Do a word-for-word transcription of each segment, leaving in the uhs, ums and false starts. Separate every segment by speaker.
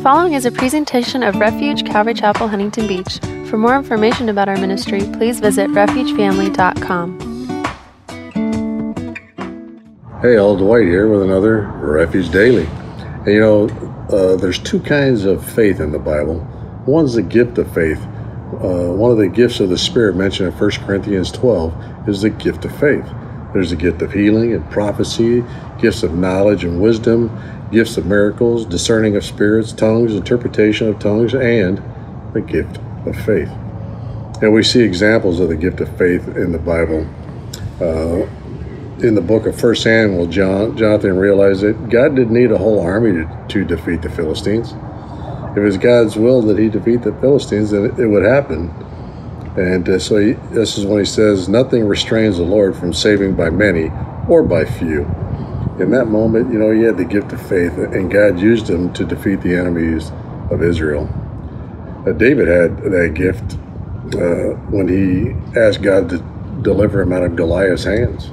Speaker 1: following is a presentation of Refuge Calvary Chapel, Huntington Beach. For more information about our ministry, please visit refuge family dot com.
Speaker 2: Hey, all, Dwight here with another Refuge Daily. And you know, uh, there's two kinds of faith in the Bible. One's the gift of faith. Uh, one of the gifts of the Spirit mentioned in First Corinthians twelve is the gift of faith. There's the gift of healing and prophecy, gifts of knowledge and wisdom, gifts of miracles, discerning of spirits, tongues, interpretation of tongues, and the gift of faith. And we see examples of the gift of faith in the Bible. Uh, in the book of First Samuel, John, Jonathan realized that God didn't need a whole army to, to defeat the Philistines. If it was God's will that he defeat the Philistines, then it, it would happen. And uh, so he, this is when he says, nothing restrains the Lord from saving by many or by few. In that moment, you know, he had the gift of faith, and God used him to defeat the enemies of Israel. Uh, David had that gift uh, when he asked God to deliver him out of Goliath's hands.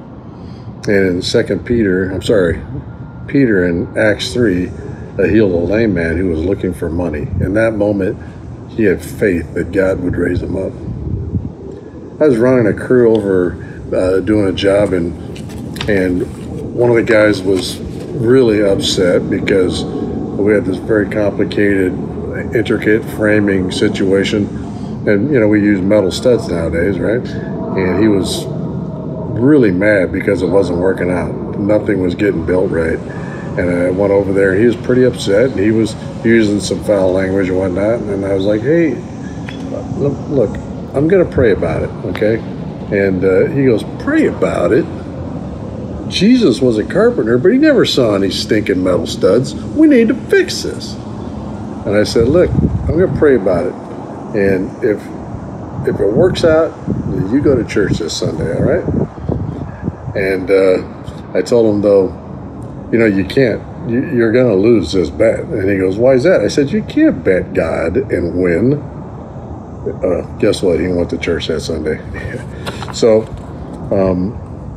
Speaker 2: And in Second Peter, I'm sorry, Peter in Acts three, uh, healed a lame man who was looking for money. In that moment, he had faith that God would raise him up. I was running a crew over uh, doing a job, and and one of the guys was really upset because we had this very complicated, intricate framing situation. And, you know, we use metal studs nowadays, right? And he was really mad because it wasn't working out. Nothing was getting built right. And I went over there, and he was pretty upset, and he was using some foul language and whatnot. And I was like, hey, look, I'm going to pray about it, okay? And uh, he goes, pray about it? Jesus was a carpenter, but he never saw any stinking metal studs. We need to fix this. And I said, look, I'm going to pray about it. And if if it works out, you go to church this Sunday, all right? And uh, I told him, though, you know, you can't, you, you're going to lose this bet. And he goes, why is that? I said, you can't bet God and win. Uh, guess what? He went to church that Sunday. So, um,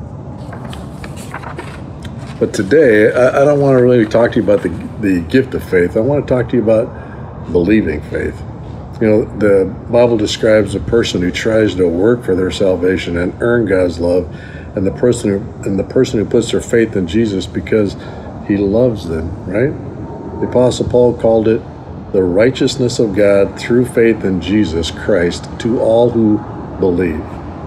Speaker 2: but today, I, I don't want to really talk to you about the, the gift of faith. I want to talk to you about believing faith. You know, the Bible describes a person who tries to work for their salvation and earn God's love, and the person who, and the person who puts their faith in Jesus because he loves them, right? The Apostle Paul called it the righteousness of God through faith in Jesus Christ to all who believe.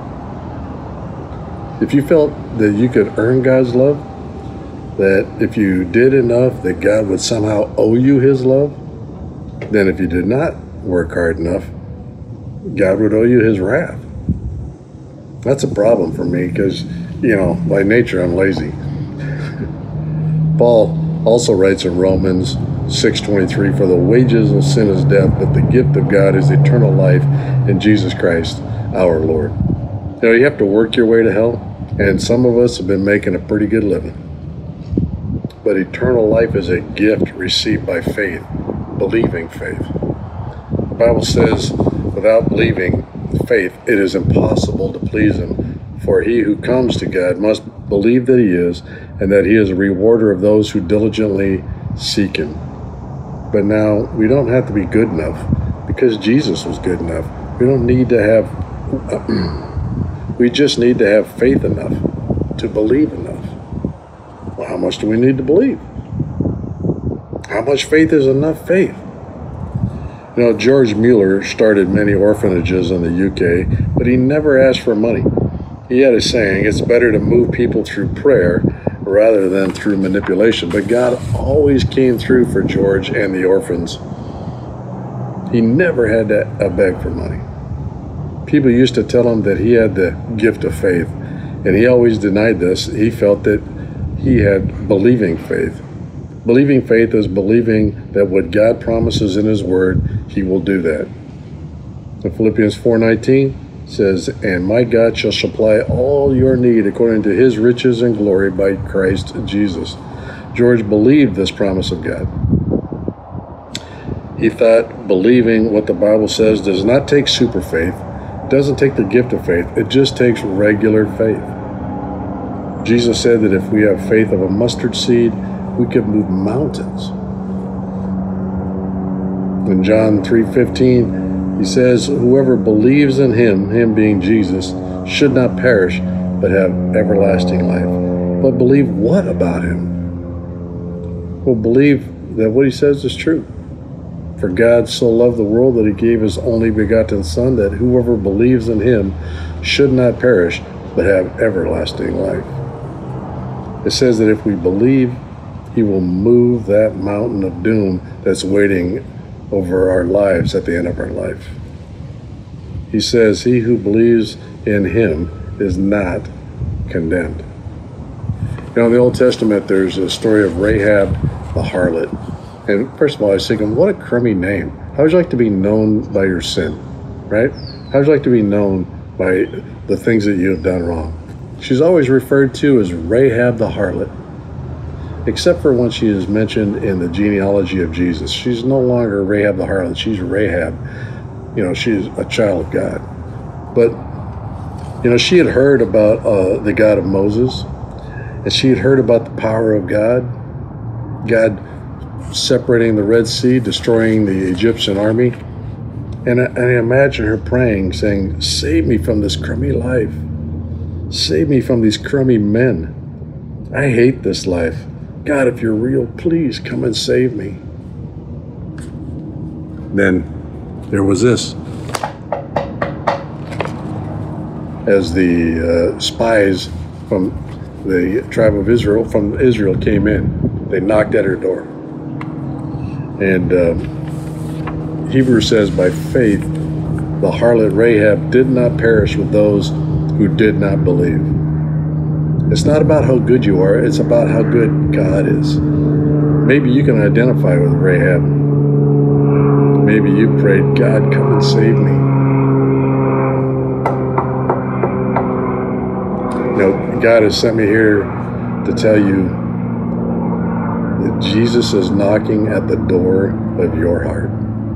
Speaker 2: If you felt that you could earn God's love, that if you did enough, that God would somehow owe you his love, then if you did not work hard enough, God would owe you his wrath. That's a problem for me because, you know, by nature I'm lazy. Paul also writes in Romans six twenty-three, for the wages of sin is death, but the gift of God is eternal life in Jesus Christ our Lord. You know, you have to work your way to hell, and some of us have been making a pretty good living. But eternal life is a gift received by faith, believing faith. The Bible says, without believing faith, it is impossible to please him. For he who comes to God must believe that he is, and that he is a rewarder of those who diligently seek him. But now, we don't have to be good enough, because Jesus was good enough. We don't need to have, we just need to have faith enough to believe enough. Well, how much do we need to believe? How much faith is enough faith? You know, George Mueller started many orphanages in the U K, but he never asked for money. He had a saying, it's better to move people through prayer rather than through manipulation. But God always came through for George and the orphans. He never had to uh, beg for money. People used to tell him that he had the gift of faith, and he always denied this. He felt that he had believing faith. Believing faith is believing that what God promises in his word, he will do that. In Philippians four nineteen says, and my God shall supply all your need according to his riches and glory by Christ Jesus. George believed this promise of God. He thought believing what the Bible says does not take super faith, doesn't take the gift of faith, it just takes regular faith. Jesus said that if we have faith of a mustard seed, we could move mountains. In John three fifteen, he says, whoever believes in him, him being Jesus, should not perish, but have everlasting life. But believe what about him? Well, believe that what he says is true. For God so loved the world that he gave his only begotten Son, that whoever believes in him should not perish, but have everlasting life. It says that if we believe, he will move that mountain of doom that's waiting over our lives at the end of our life. He says, he who believes in him is not condemned. You know, in the Old Testament, there's a story of Rahab the harlot. And first of all, I was thinking, what a crummy name. How would you like to be known by your sin, right? How would you like to be known by the things that you have done wrong? She's always referred to as Rahab the harlot, except for when she is mentioned in the genealogy of Jesus. She's no longer Rahab the harlot. She's Rahab. You know, she's a child of God. But, you know, she had heard about uh, the God of Moses, and she had heard about the power of God, God separating the Red Sea, destroying the Egyptian army. And I, and I imagine her praying, saying, save me from this crummy life. Save me from these crummy men. I hate this life. God, if you're real, please come and save me. Then there was this. As the uh, spies from the tribe of Israel, from Israel came in, they knocked at her door. And um, Hebrews says, by faith, the harlot Rahab did not perish with those who did not believe. It's not about how good you are, it's about how good God is. Maybe you can identify with Rahab. Maybe you prayed, God, come and save me. You know, God has sent me here to tell you that Jesus is knocking at the door of your heart.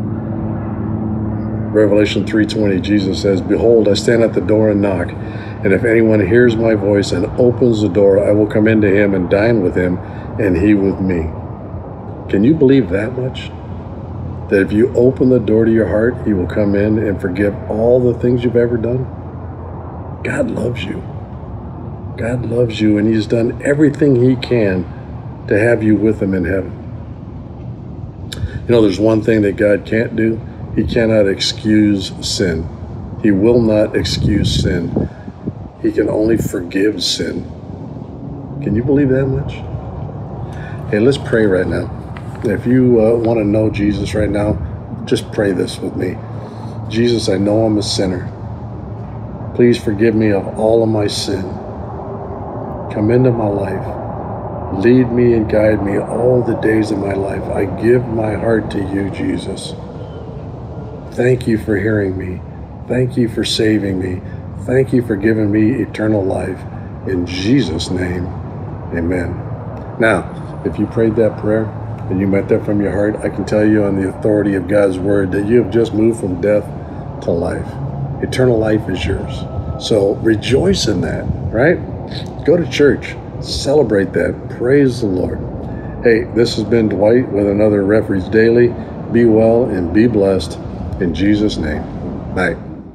Speaker 2: Revelation three twenty, Jesus says, behold, I stand at the door and knock, and if anyone hears my voice and opens the door, I will come into him and dine with him, and he with me. Can you believe that much? That if you open the door to your heart, he will come in and forgive all the things you've ever done? God loves you. God loves you, and he's done everything he can to have you with him in heaven. You know, there's one thing that God can't do. He cannot excuse sin. He will not excuse sin. He can only forgive sin. Can you believe that much? Hey, let's pray right now. If you uh, want to know Jesus right now, just pray this with me. Jesus, I know I'm a sinner. Please forgive me of all of my sin. Come into my life. Lead me and guide me all the days of my life. I give my heart to you, Jesus. Thank you for hearing me. Thank you for saving me. Thank you for giving me eternal life. In Jesus' name, amen. Now, if you prayed that prayer and you meant that from your heart, I can tell you on the authority of God's word that you have just moved from death to life. Eternal life is yours. So rejoice in that, right? Go to church. Celebrate that. Praise the Lord. Hey, this has been Dwight with another Refuge Daily. Be well and be blessed. In Jesus' name. Bye.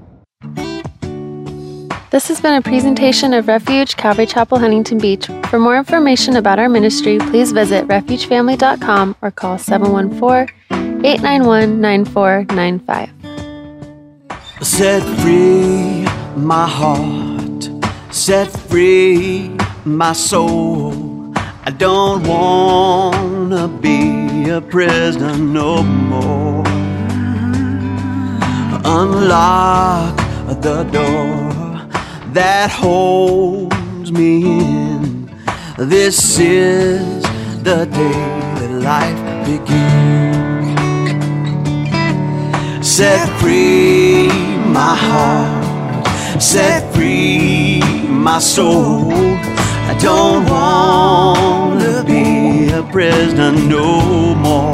Speaker 1: This has been a presentation of Refuge Calvary Chapel, Huntington Beach. For more information about our ministry, please visit refuge family dot com or call seven one four, eight nine one, nine four nine five.
Speaker 3: Set free my heart, set free my soul. I don't wanna be a prisoner no more. Unlock the door that holds me in. This is the day that life begins. Set free my heart, set free my soul. I don't wanna be a prisoner no more.